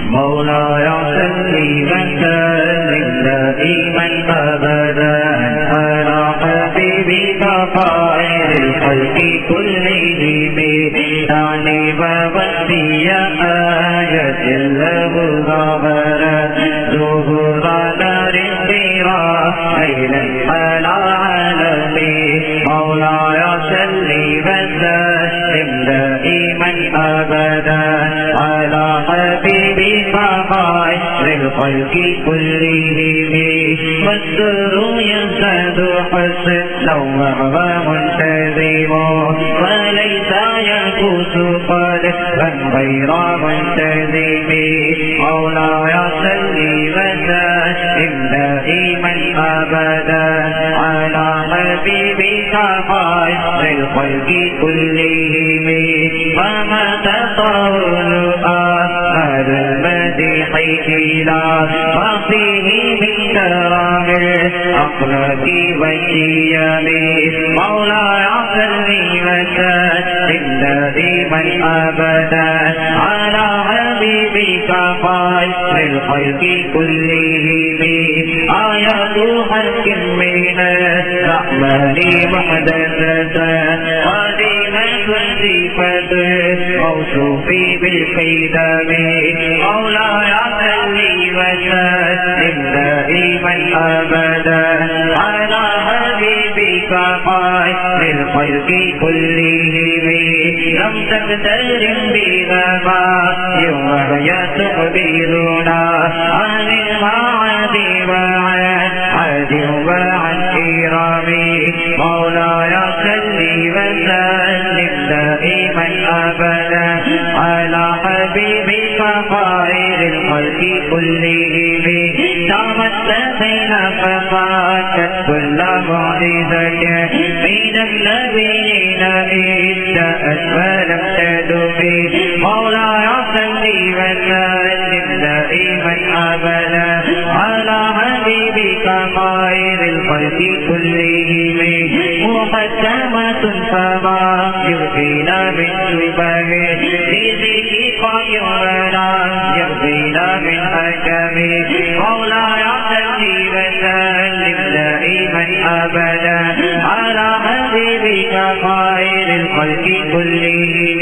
مولاي صل وسلم دائما أبدا على حبيبك خير الخلق كلهم يعني ووفي آية له ظهرا ظهورا نار بين العالم مولاي صل وسلم دائما أبدا على حبيبك خير الخلق كلهم والسر يزداد حسنا وهو منتظم وليس ينقص قدرا غير منتظم مولاي صل وسلم دائما أبدا على حبيبك خير الخلق كلهم وما تطول أحمد المديح إلى ما فيه من كرام الأخلاق والشيم مولاي صل وسلم دائما أبدا على حبيبك خير الخلق كلهم آيات حق من الرحمن محدثة قديمة صفة موصوف بالقدم مولاي صل وسلم دائما أبدا على حبيبك خير الخلق كلهم لم تقترن بها وهي تخبرنا عن المعاد وعن كرامي مولاي صل وسلم دائما أبدا على حبيبك خير الخلق كلهم تمسكنا فقاتت كل معجزة من النبيين ابتأت ولم تدم مولاي صل وسلم دائما أبدا على حبيبك خير الخلق كلهم محكمة فما يبقينا من شبه لذيك قيرنا يبقينا من حكم مولاي صل وسلم دائما أبدا على حبيبك خير الخلق كلهم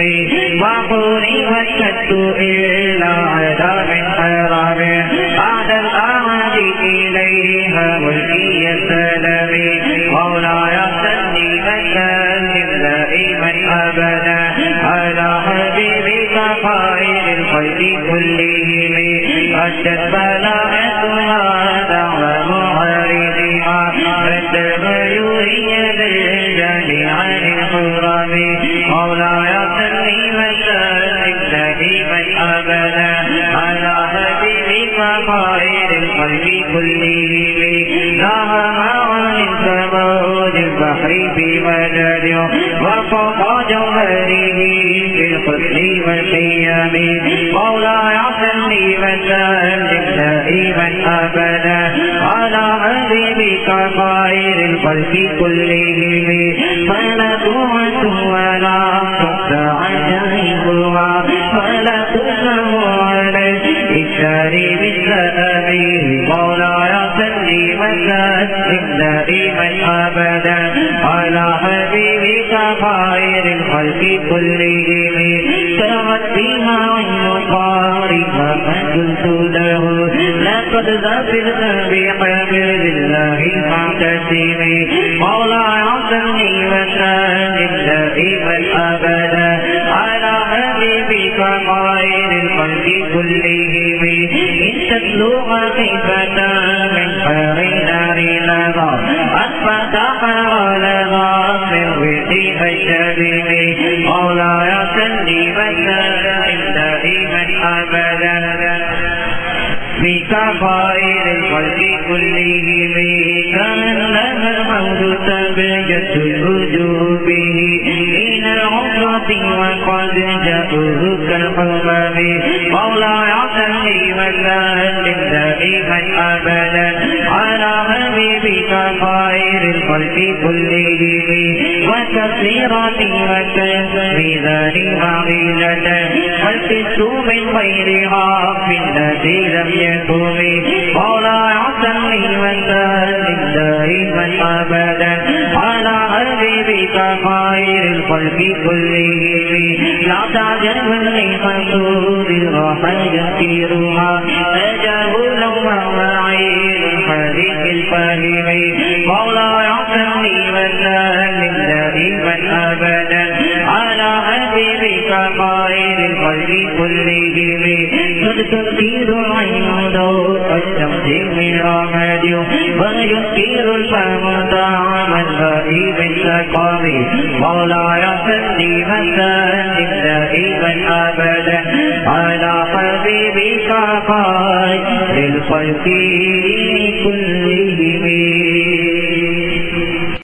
وحرمت الشد إلا على من حرام بعد الأعد إليها ملكي السلام مولاي صل وسلم دائما أبدا على حبيبك خير الخلق كلهم أشد بلاءتها دعوى معارضها فالتغير يد الجميع عن الحرام مولاي صل وسلم دائما أبدا على حبيبك خير الخلق كلهم نهى عن الثمود البحر بمدد وفوق جوهره بالحسن والقيام مولاي صل وسلم دائما أبدا على حبيبك خير الخلق كلهم فلا تعد ولا تحصى عجائبها ولا تسمع على الإشار بالسلام مولاي صل وسلم دائما أبدا على حبيبك خير الخلق كلهم سرت بها عين قارئها فقلت له لقد ظفرت بحبل الله المعتصم مولاي صل وسلم دائما أبدا على حبيبك خير الخلق كلهم إن تتلو خفيفة من حر نار لظى أنفتح لها من وجه الشبيب مولاي صل وسلم دائما أبدا بك خير الخلق كلهم كأنما الموت تبجت الوجوه به من العمرة وقد جاءوه كالحمام مولاي صل وسلم دائما أبدا على حبيبك خير الخلق كلهم وتسليرات وتسميذان وعيلة فتشت من غيرها في الذي لم يكن مولاي صلي وسلم دائما أبدا على حبيبك خير الخلق كلهم لا تعجل من حسود الراحة يسيرها تجاهل ومعين الحديث الفاهم مولاي صلي وسلم دائما أبدا على حبيبك خير الخلق كلهم قد تسير العين ضوء الشمس من رماد ويسير الفم طعما غائب السقام مولاي صلي وسلم دائما أبدا على حبيبك خير الخلق كلهم